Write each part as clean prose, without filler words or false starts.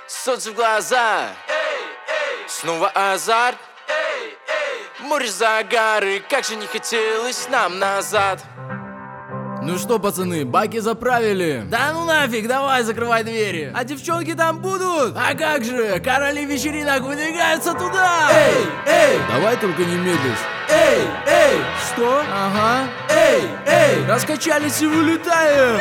Солнце в глаза, снова азарт, море загары, как же не хотелось нам назад. Ну что, пацаны, баки заправили? Да ну нафиг, давай закрывай двери. А девчонки там будут? А как же, короли вечеринок выдвигаются туда. Эй, эй, давай только не медлишь. Эй, эй, что? Ага. Эй, эй, раскачались и вылетаем.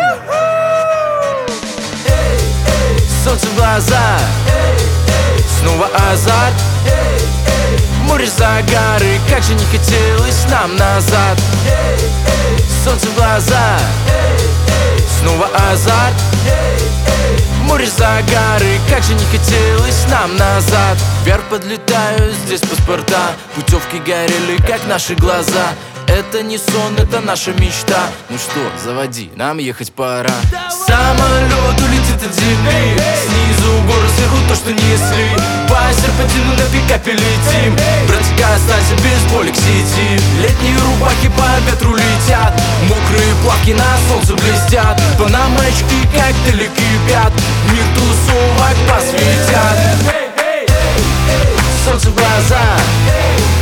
Солнце в глаза, снова азарт, море загары, как же не хотелось нам назад. Солнце в глаза, снова азарт, море загары, как же не хотелось нам назад. Вверх подлетаю, здесь паспорта, путевки горели, как наши глаза. Это не сон, это наша мечта. Ну что, заводи, нам ехать пора. Самолет улетит от земли, снизу горы, сверху то, что несли. По серпантину на пикапе летим, братика, останься без боли к сети. Летние рубахи по ветру летят, мокрые плавки на солнце блестят. Панамочки коктейли кипят, мир тусовок посвятят. Солнце в глаза,